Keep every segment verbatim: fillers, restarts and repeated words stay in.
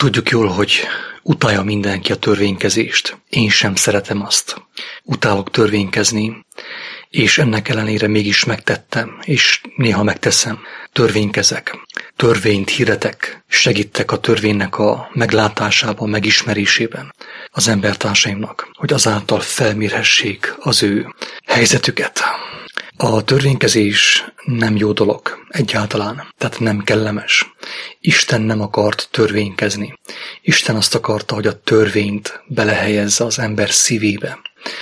Tudjuk jól, hogy utálja mindenki a törvénykezést. Én sem szeretem azt. Utálok törvénykezni, és ennek ellenére mégis megtettem, és néha megteszem. Törvénykezek, törvényt hirdetek, segítek a törvénynek a meglátásában, megismerésében az embertársaimnak, hogy azáltal felmérhessék az ő helyzetüket. A törvénykezés nem jó dolog egyáltalán, tehát nem kellemes. Isten nem akart törvénykezni. Isten azt akarta, hogy a törvényt belehelyezze az ember szívébe,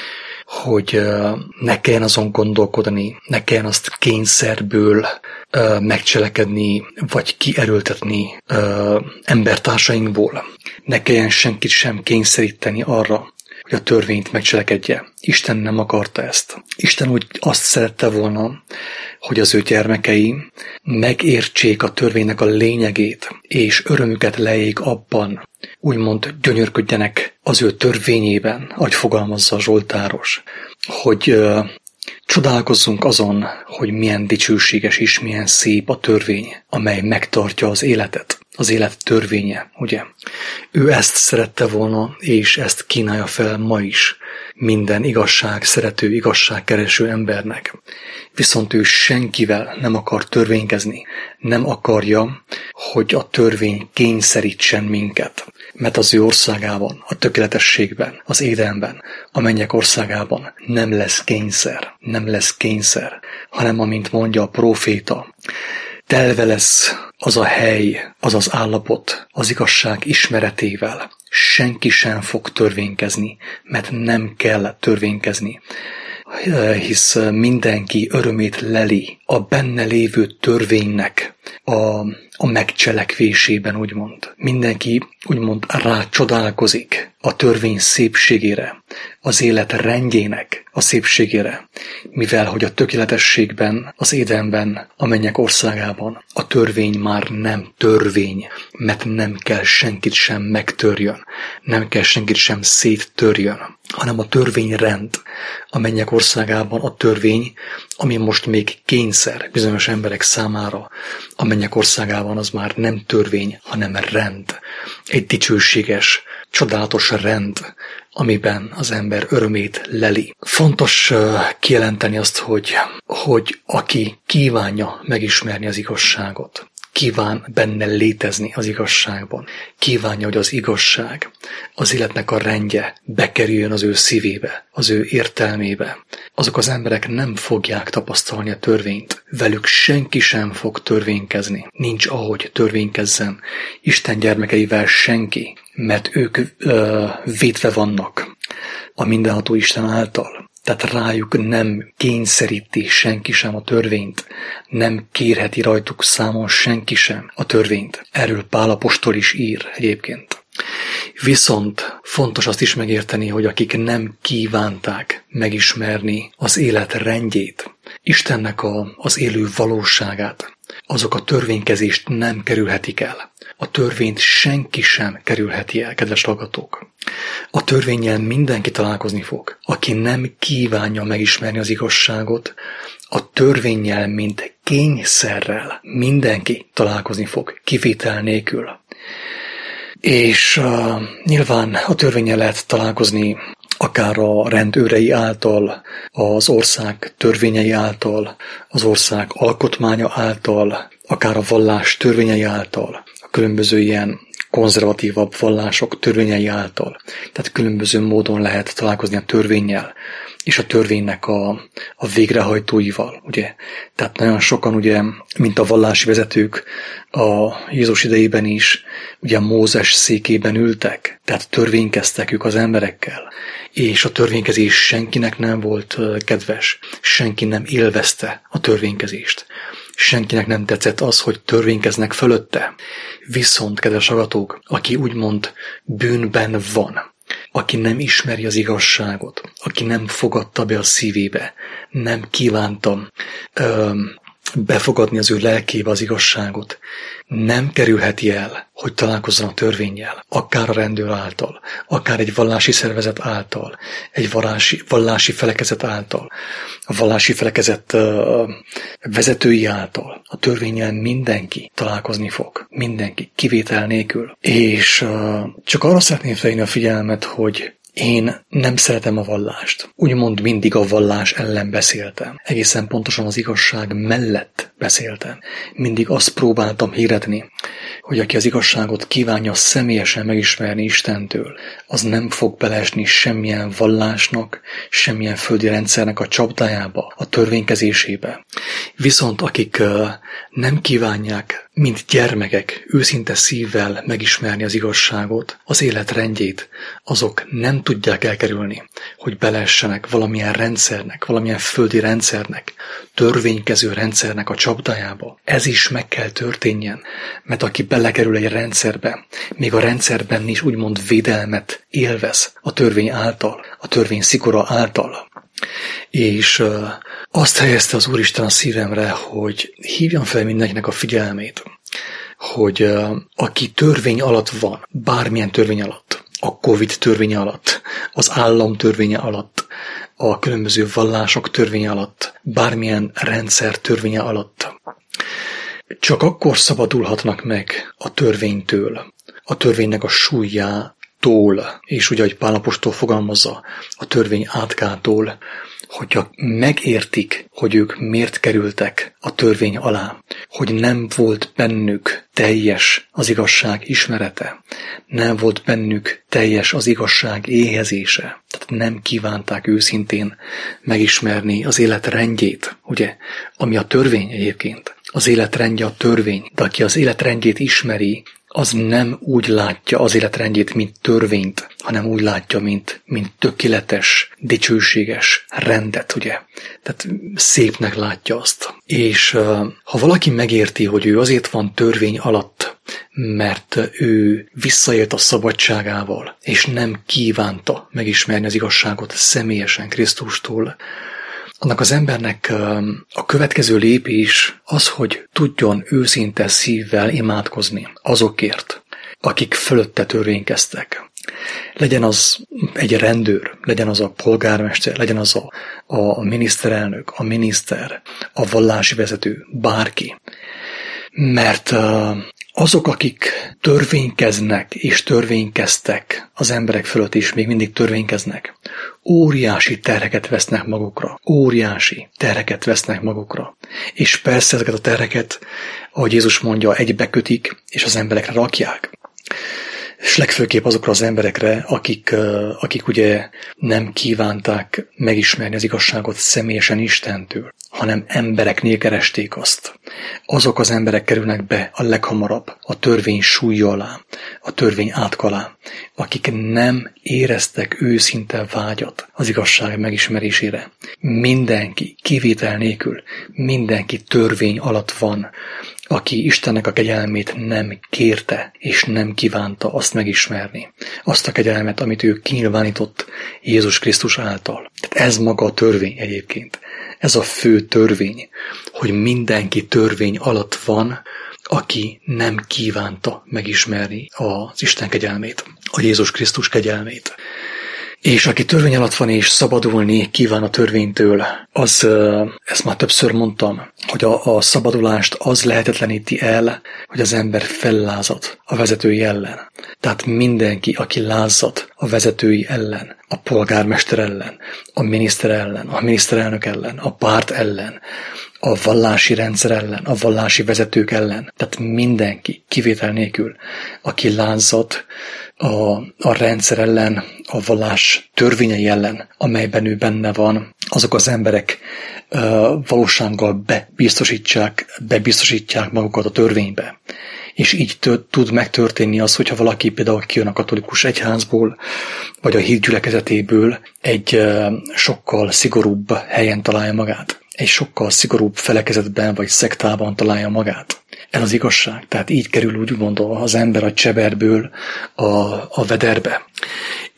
hogy ne kelljen azon gondolkodni, ne kelljen azt kényszerből megcselekedni, vagy kierőltetni embertársainkból. Ne kelljen senkit sem kényszeríteni arra, hogy a törvényt megcselekedje. Isten nem akarta ezt. Isten úgy azt szerette volna, hogy az ő gyermekei megértsék a törvénynek a lényegét, és örömüket lejék abban, úgymond gyönyörködjenek az ő törvényében, ahogy fogalmazza a zsoltáros, hogy uh, csodálkozzunk azon, hogy milyen dicsőséges és milyen szép a törvény, amely megtartja az életet. Az élet törvénye, ugye? Ő ezt szerette volna, és ezt kínálja fel ma is minden igazság szerető, igazságkereső embernek. Viszont ő senkivel nem akar törvénykezni, nem akarja, hogy a törvény kényszerítsen minket. Mert az ő országában, a tökéletességben, az édenben, a mennyek országában nem lesz kényszer, nem lesz kényszer, hanem amint mondja a próféta, telve lesz az a hely, az az állapot az igazság ismeretével. Senki sem fog törvénykezni, mert nem kell törvénykezni, hisz mindenki örömét leli a benne lévő törvénynek a, a megcselekvésében, úgymond. Mindenki úgymond rácsodálkozik a törvény szépségére, az élet rendjének a szépségére, mivel hogy a tökéletességben, az édenben, a mennyek országában a törvény már nem törvény, mert nem kell senkit sem megtörjön, nem kell senkit sem széttörjön, hanem a törvényrend, a mennyek országában a törvény, ami most még kényszer bizonyos emberek számára, a mennyek országában az már nem törvény, hanem rend. Egy dicsőséges, csodálatos rend, amiben az ember örömét leli. Fontos kijelenteni azt, hogy, hogy aki kívánja megismerni az igazságot, kíván benne létezni az igazságban, kívánja, hogy az igazság, az életnek a rendje bekerüljön az ő szívébe, az ő értelmébe. Azok az emberek nem fogják tapasztalni a törvényt. Velük senki sem fog törvénykezni. Nincs ahogy törvénykezzen Isten gyermekeivel senki, mert ők ö, védve vannak a mindenható Isten által. Tehát rájuk nem kényszeríti senki sem a törvényt, nem kérheti rajtuk számon senki sem a törvényt. Erről Pál apostol is ír egyébként. Viszont fontos azt is megérteni, hogy akik nem kívánták megismerni az élet rendjét, Istennek a, az élő valóságát, azok a törvénykezést nem kerülhetik el. A törvényt senki sem kerülheti el, kedves hallgatók. A törvénnyel mindenki találkozni fog. Aki nem kívánja megismerni az igazságot, a törvénnyel, mint kényszerrel mindenki találkozni fog, kivétel nélkül. És uh, nyilván a törvénnyel lehet találkozni akár a rendőrei által, az ország törvényei által, az ország alkotmánya által, akár a vallás törvényei által, a különböző ilyen konzervatívabb vallások törvényei által. Tehát különböző módon lehet találkozni a törvénnyel, és a törvénynek a, a végrehajtóival, ugye. Tehát nagyon sokan, ugye, mint a vallási vezetők a Jézus idejében is, ugye a Mózes székében ültek, tehát törvénykeztek ők az emberekkel, és a törvénykezés senkinek nem volt kedves, senki nem élvezte a törvénykezést. Senkinek nem tetszett az, hogy törvénykeznek fölötte. Viszont, kedves hallgatók, aki úgymond bűnben van, aki nem ismeri az igazságot, aki nem fogadta be a szívébe, nem kívánta ö, befogadni az ő lelkébe az igazságot, nem kerülheti el, hogy találkozzon a törvénnyel, akár a rendőr által, akár egy vallási szervezet által, egy vallási, vallási felekezet által, a vallási felekezet uh, vezetői által. A törvénnyel mindenki találkozni fog, mindenki, kivétel nélkül. És uh, csak arra szeretném felhívni a figyelmet, hogy én nem szeretem a vallást. Úgymond mindig a vallás ellen beszéltem. Egészen pontosan az igazság mellett beszéltem. Mindig azt próbáltam hirdetni, hogy aki az igazságot kívánja személyesen megismerni Istentől, az nem fog beleesni semmilyen vallásnak, semmilyen földi rendszernek a csapdájába, a törvénykezésébe. Viszont akik nem kívánják, mint gyermekek, őszinte szívvel megismerni az igazságot, az élet rendjét, azok nem tudják elkerülni, hogy beleessenek valamilyen rendszernek, valamilyen földi rendszernek, törvénykező rendszernek a csapdájába. Ez is meg kell történjen, mert aki belekerül egy rendszerbe, még a rendszerben is úgymond védelmet élvez a törvény által, a törvény szigora által. És uh, azt helyezte az Úristen a szívemre, hogy hívjam fel mindenkinek a figyelmét, hogy uh, aki törvény alatt van, bármilyen törvény alatt, a Covid törvénye alatt, az állam törvénye alatt, a különböző vallások törvénye alatt, bármilyen rendszer törvénye alatt, csak akkor szabadulhatnak meg a törvénytől, a törvénynek a súlyától, és ugye, ahogy Pál apostol fogalmazza, a törvény átkától, hogyha megértik, hogy ők miért kerültek a törvény alá, hogy nem volt bennük teljes az igazság ismerete, nem volt bennük teljes az igazság éhezése, tehát nem kívánták őszintén megismerni az élet rendjét, ugye, ami a törvény egyébként. Az életrendje a törvény, de aki az életrendjét ismeri, az nem úgy látja az életrendjét, mint törvényt, hanem úgy látja, mint, mint tökéletes, dicsőséges rendet, ugye? Tehát szépnek látja azt. És uh, ha valaki megérti, hogy ő azért van törvény alatt, mert ő visszaélt a szabadságával, és nem kívánta megismerni az igazságot személyesen Krisztustól, annak az embernek a következő lépés az, hogy tudjon őszinte szívvel imádkozni azokért, akik fölötte törvénykeztek. Legyen az egy rendőr, legyen az a polgármester, legyen az a, a miniszterelnök, a miniszter, a vallási vezető, bárki. Mert azok, akik törvénykeznek és törvénykeztek az emberek fölött is, még mindig törvénykeznek, óriási terheket vesznek magukra. Óriási terheket vesznek magukra. És persze ezeket a terheket, ahogy Jézus mondja, egybekötik, és az emberekre rakják. És legfőképp azokra az emberekre, akik, akik ugye nem kívánták megismerni az igazságot személyesen Istentől, hanem embereknél keresték azt. Azok az emberek kerülnek be a leghamarabb a törvény súlya alá, a törvény átka alá, akik nem éreztek őszinte vágyat az igazság megismerésére. Mindenki, kivétel nélkül, mindenki törvény alatt van, aki Istennek a kegyelmét nem kérte és nem kívánta azt megismerni. Azt a kegyelmet, amit ő kinyilvánított Jézus Krisztus által. Tehát ez maga a törvény egyébként. Ez a fő törvény, hogy mindenki törvény alatt van, aki nem kívánta megismerni az Isten kegyelmét, a Jézus Krisztus kegyelmét. És aki törvény alatt van és szabadulni kíván a törvénytől, az, ezt már többször mondtam, hogy a, a szabadulást az lehetetleníti el, hogy az ember fellázad a vezetői ellen. Tehát mindenki, aki lázad a vezetői ellen, a polgármester ellen, a miniszter ellen, a miniszterelnök ellen, a párt ellen, a vallási rendszer ellen, a vallási vezetők ellen. Tehát mindenki, kivétel nélkül, aki lázad a, a rendszer ellen, a vallás törvényei ellen, amelyben ő benne van, azok az emberek uh, valósággal bebiztosítják, bebiztosítják magukat a törvénybe. És így tört, tud megtörténni az, hogyha valaki például kijön a katolikus egyházból, vagy a hídgyülekezetéből egy uh, sokkal szigorúbb helyen találja magát. Egy sokkal szigorúbb felekezetben vagy szektában találja magát. Ez az igazság. Tehát így kerül úgymond az ember a cseberből a, a vederbe.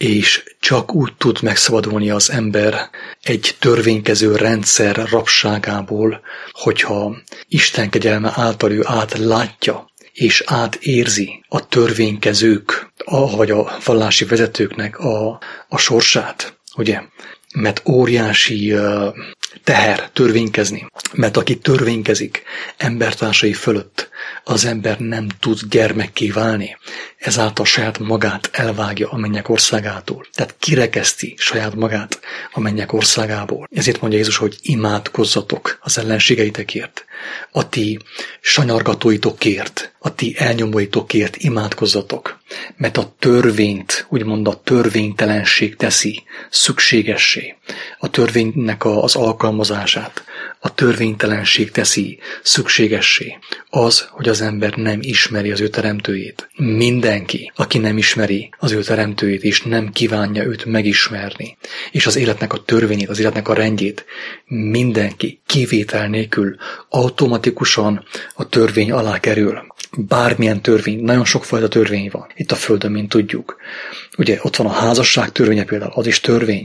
és csak úgy tud megszabadulni az ember egy törvénykező rendszer rabságából, hogyha Isten kegyelme által ő átlátja, és átérzi a törvénykezők, a, vagy a vallási vezetőknek a, a sorsát, ugye? Mert óriási uh, teher törvénykezni, mert aki törvénykezik embertársai fölött, az ember nem tud gyermekké válni, ezáltal saját magát elvágja a mennyek országától. Tehát kirekeszti saját magát a mennyek országából. Ezért mondja Jézus, hogy imádkozzatok az ellenségeitekért, a ti sanyargatóitokért, a ti elnyomóitokért imádkozzatok, mert a törvényt, úgymond a törvénytelenség teszi szükségessé. A törvénynek az alkalmazását, a törvénytelenség teszi szükségessé. Az, hogy az ember nem ismeri az ő teremtőjét. Mindenki, aki nem ismeri az ő teremtőjét, és nem kívánja őt megismerni, és az életnek a törvényét, az életnek a rendjét, mindenki kivétel nélkül automatikusan a törvény alá kerül. Bármilyen törvény, nagyon sokfajta törvény van itt a Földön, mint tudjuk. Ugye ott van a házasság törvénye például, az is törvény.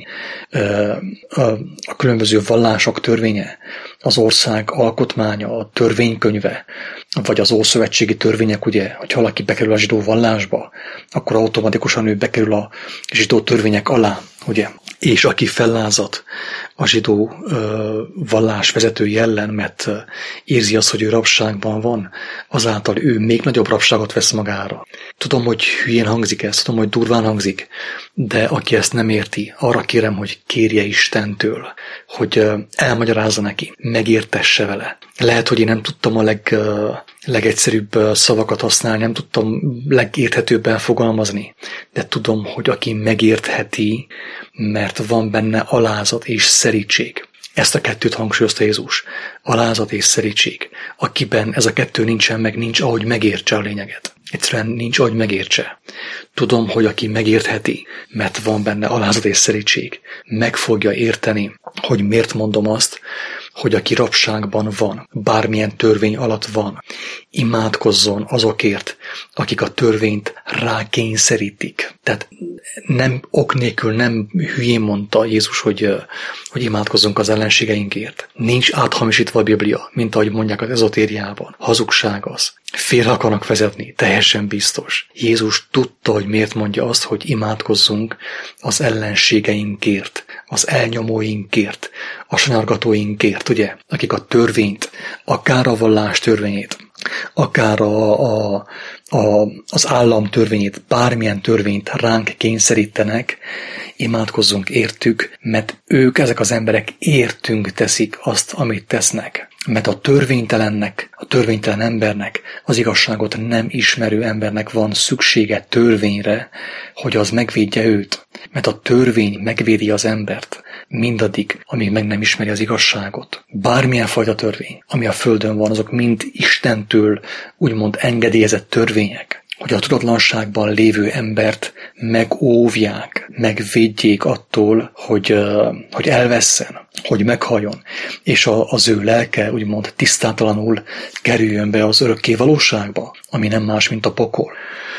A különböző vallások törvénye, az ország alkotmánya, a törvénykönyve, vagy az ószövetségi törvények, ugye, hogy valaki bekerül a zsidó vallásba, akkor automatikusan ő bekerül a zsidó törvények alá, ugye. És aki fellázad a zsidó ö, vallás vezetői ellen, mert ö, érzi azt, hogy ő rabságban van, azáltal ő még nagyobb rabságot vesz magára. Tudom, hogy hülyén hangzik ez, tudom, hogy durván hangzik, de aki ezt nem érti, arra kérem, hogy kérje Istentől, hogy ö, elmagyarázza neki, megértesse vele. Lehet, hogy én nem tudtam a leg, ö, legegyszerűbb szavakat használni, nem tudtam legérthetőbben fogalmazni, de tudom, hogy aki megértheti, mert van benne alázat és szerítség. Ezt a kettőt hangsúlyozta Jézus. Alázat és szerítség. Akiben ez a kettő nincsen meg, nincs ahogy megértse a lényeget. Egyszerűen nincs ahogy megértse. Tudom, hogy aki megértheti, mert van benne alázat és szerítség, meg fogja érteni, hogy miért mondom azt, hogy aki rabságban van, bármilyen törvény alatt van, imádkozzon azokért, akik a törvényt rákényszerítik. Tehát nem ok nélkül, nem hülyén mondta Jézus, hogy, hogy imádkozzunk az ellenségeinkért. Nincs áthamisítva a Biblia, mint ahogy mondják az ezotériában. Hazugság az. Félre akarnak vezetni, teljesen biztos. Jézus tudta, hogy miért mondja azt, hogy imádkozzunk az ellenségeinkért, az elnyomóinkért, a sanyargatóinkért, ugye, akik a törvényt, akár a vallás törvényét, akár a, a, a, az állam törvényét, bármilyen törvényt ránk kényszerítenek, imádkozzunk értük, mert ők, ezek az emberek értünk teszik azt, amit tesznek. Mert a törvénytelennek, a törvénytelen embernek, az igazságot nem ismerő embernek van szüksége törvényre, hogy az megvédje őt. Mert a törvény megvédi az embert mindaddig, amíg meg nem ismeri az igazságot. Bármilyen fajta törvény, ami a Földön van, azok mind Istentől úgymond engedélyezett törvények, hogy a tudatlanságban lévő embert megóvják, megvédjék attól, hogy, hogy elvesszen, hogy meghalljon, és az ő lelke úgymond tisztátalanul kerüljön be az örökké valóságba, ami nem más, mint a pokol.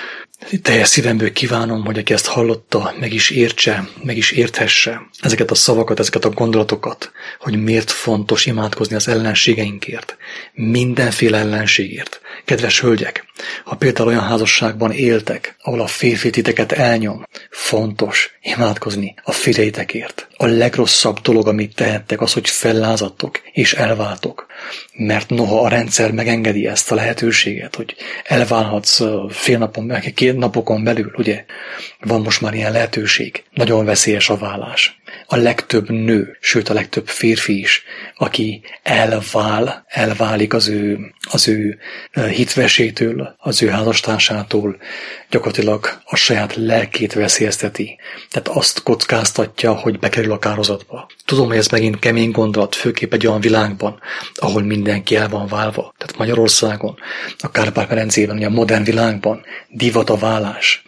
Teljes szívemből kívánom, hogy aki ezt hallotta, meg is értse, meg is érthesse ezeket a szavakat, ezeket a gondolatokat, hogy miért fontos imádkozni az ellenségeinkért, mindenféle ellenségért. Kedves hölgyek, ha például olyan házasságban éltek, ahol a férfi titeket elnyom, fontos imádkozni a férjeitekért. A legrosszabb dolog, amit tehettek, az, hogy fellázadtok és elváltok. Mert noha a rendszer megengedi ezt a lehetőséget, hogy elválhatsz fél napon, két napokon belül, ugye, van most már ilyen lehetőség. Nagyon veszélyes a válás. A legtöbb nő, sőt a legtöbb férfi is, aki elvál, elválik az ő, az ő hitvesétől, az ő házastársától, gyakorlatilag a saját lelkét veszélyezteti. Tehát azt kockáztatja, hogy bekerül a kározatba. Tudom, hogy ez megint kemény gondolat, főképp egy olyan világban, ahol mindenki el van válva. Tehát Magyarországon, a Kárpát-medencében, a modern világban divat a válás.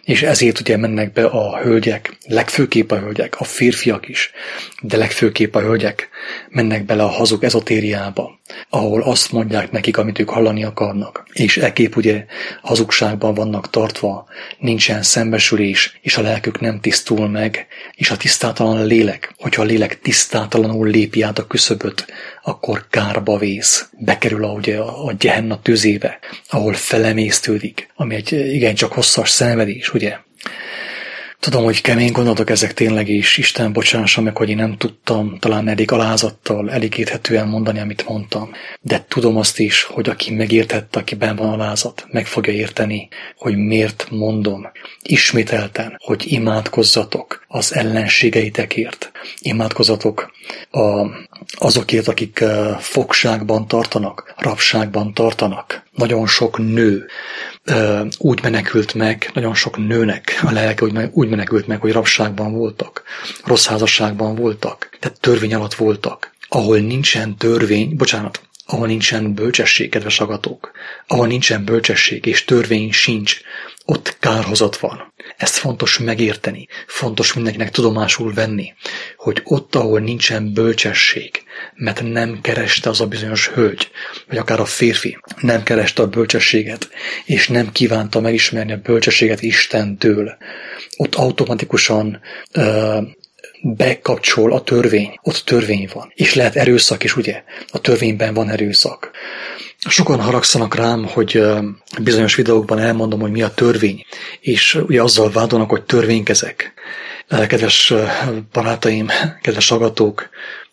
És ezért ugye mennek be a hölgyek, legfőképp a hölgyek, a férfiak is, de legfőképp a hölgyek mennek bele a hazug ezotériába, ahol azt mondják nekik, amit ők hallani akarnak. És ekképp ugye hazugságban vannak tartva, nincsen szembesülés, és a lelkük nem tisztul meg, és a tisztátalan a lélek, hogyha a lélek tisztátalanul lépi át a küszöböt, akkor kárba vész, bekerül a, ugye, a Gehenna tüzébe, ahol felemésztődik, ami egy igencsak hosszas szenvedés, ugye? Tudom, hogy kemény gondolatok ezek tényleg, és Isten bocsássa meg, hogy én nem tudtam talán elég alázattal, elég érthetően mondani, amit mondtam. De tudom azt is, hogy aki megértette, akiben van alázat, meg fogja érteni, hogy miért mondom. Ismételten, hogy imádkozzatok az ellenségeitekért. Imádkozzatok a, azokért, akik fogságban tartanak, rabságban tartanak. Nagyon sok nő úgy menekült meg, nagyon sok nőnek a lelke úgy, úgy menekült meg, hogy rabságban voltak, rossz házasságban voltak, tehát törvény alatt voltak. Ahol nincsen törvény, bocsánat, ahol nincsen bölcsesség, kedves hallgatók, ahol nincsen bölcsesség és törvény sincs, ott kárhozat van. Ezt fontos megérteni, fontos mindenkinek tudomásul venni, hogy ott, ahol nincsen bölcsesség, mert nem kereste az a bizonyos hölgy, vagy akár a férfi, nem kereste a bölcsességet, és nem kívánta megismerni a bölcsességet Istentől, ott automatikusan uh, bekapcsol a törvény, ott törvény van. És lehet erőszak is, ugye? A törvényben van erőszak. Sokan haragszanak rám, hogy bizonyos videókban elmondom, hogy mi a törvény, és ugye azzal vádolnak, hogy törvénykezek. Kedves barátaim, kedves hallgatók,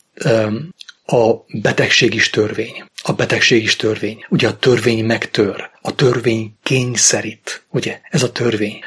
a betegség is törvény. A betegség is törvény. Ugye a törvény megtör, a törvény kényszerít, ugye? Ez a törvény.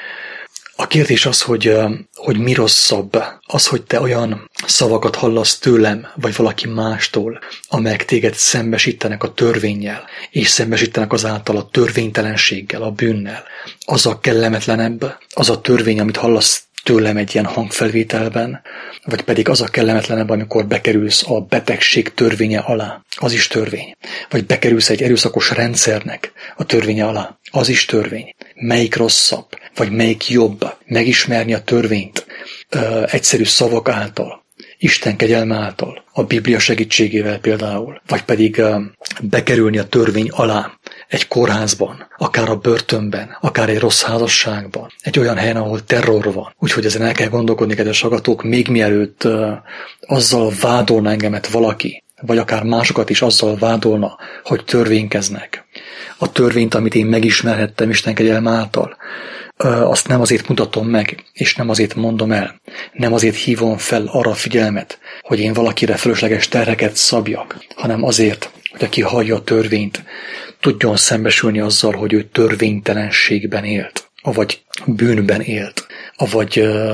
A kérdés az, hogy, hogy mi rosszabb, az, hogy te olyan szavakat hallasz tőlem, vagy valaki mástól, amelyek téged szembesítenek a törvénnyel, és szembesítenek azáltal a törvénytelenséggel, a bűnnel. Az a kellemetlenebb, az a törvény, amit hallasz tőlem egy ilyen hangfelvételben, vagy pedig az a kellemetlenebb, amikor bekerülsz a betegség törvénye alá, az is törvény. Vagy bekerülsz egy erőszakos rendszernek a törvénye alá, az is törvény. Melyik rosszabb, vagy melyik jobb megismerni a törvényt ö, egyszerű szavak által, Isten kegyelme által, a Biblia segítségével például, vagy pedig ö, bekerülni a törvény alá, egy kórházban, akár a börtönben, akár egy rossz házasságban, egy olyan helyen, ahol terror van. Úgyhogy ezen el kell gondolkodni, kedves hallgatók, még mielőtt uh, azzal vádolna engemet valaki, vagy akár másokat is azzal vádolna, hogy törvénykeznek. A törvényt, amit én megismerhettem Isten kegyelme által, uh, azt nem azért mutatom meg, és nem azért mondom el, nem azért hívom fel arra a figyelmet, hogy én valakire fölösleges terheket szabjak, hanem azért, hogy aki hallja a törvényt, tudjon szembesülni azzal, hogy ő törvénytelenségben élt, avagy bűnben élt, avagy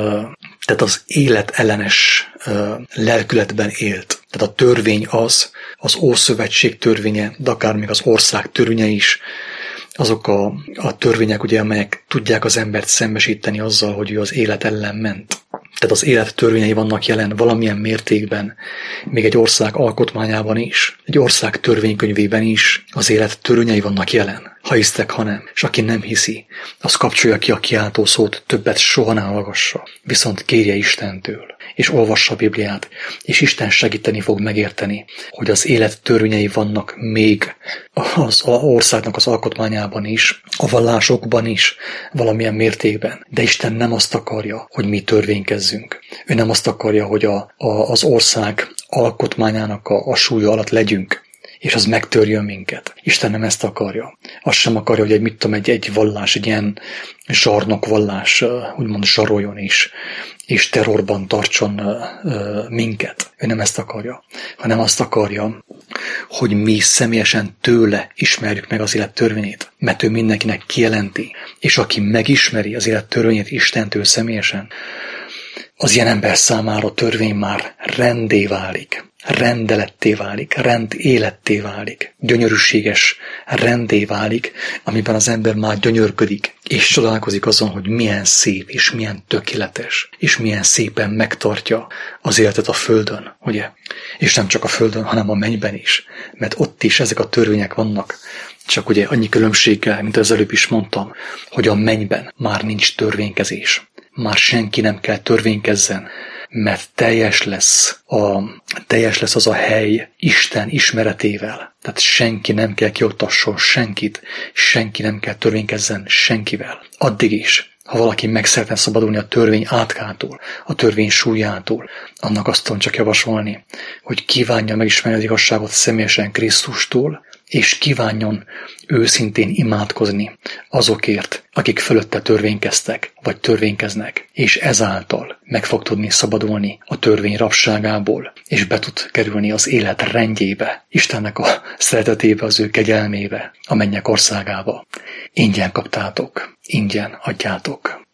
tehát az élet ellenes lelkületben élt. Tehát a törvény az, az Ószövetség törvénye, de akár még az ország törvénye is, azok a, a törvények, ugye, amelyek tudják az embert szembesíteni azzal, hogy ő az élet ellen ment. Tehát az élet törvényei vannak jelen valamilyen mértékben, még egy ország alkotmányában is, egy ország törvénykönyvében is az élet törvényei vannak jelen, ha hisztek, ha nem. És aki nem hiszi, az kapcsolja ki a kiáltó szót, többet soha ne hallgassa, viszont kérje Istentől, és olvassa a Bibliát, és Isten segíteni fog megérteni, hogy az élet törvényei vannak még az országnak az alkotmányában is, a vallásokban is, valamilyen mértékben. De Isten nem azt akarja, hogy mi törvénykezzünk. Ő nem azt akarja, hogy a, a, az ország alkotmányának a, a súlya alatt legyünk, és az megtörjön minket. Isten nem ezt akarja. Azt sem akarja, hogy egy, mit tudom, egy, egy vallás, egy ilyen zsarnokvallás úgymond zsaroljon is, és terrorban tartson uh, minket. Ő nem ezt akarja, hanem azt akarja, hogy mi személyesen tőle ismerjük meg az élet törvényét, mert ő mindenkinek kijelenti, és aki megismeri az élet törvényét Istentől személyesen, az ilyen ember számára a törvény már rendé válik, rendeletté válik, rend életté válik, gyönyörűséges rendé válik, amiben az ember már gyönyörködik, és csodálkozik azon, hogy milyen szép, és milyen tökéletes, és milyen szépen megtartja az életet a földön, ugye? És nem csak a földön, hanem a mennyben is, mert ott is ezek a törvények vannak, csak ugye annyi különbséggel, mint az előbb is mondtam, hogy a mennyben már nincs törvénykezés. Már senki nem kell törvénykezzen, mert teljes lesz, a, teljes lesz az a hely Isten ismeretével. Tehát senki nem kell kioktasson senkit, senki nem kell törvénykezzen senkivel. Addig is, ha valaki meg szeretne szabadulni a törvény átkától, a törvény súlyától, annak azt tudom csak javasolni, hogy kívánja megismerni az igazságot személyesen Krisztustól, és kívánjon őszintén imádkozni azokért, akik fölötte törvénykeztek, vagy törvénykeznek, és ezáltal meg fog tudni szabadulni a törvény rabságából, és be tud kerülni az élet rendjébe, Istennek a szeretetébe, az ő kegyelmébe, a mennyek országába. Ingyen kaptátok, ingyen adjátok.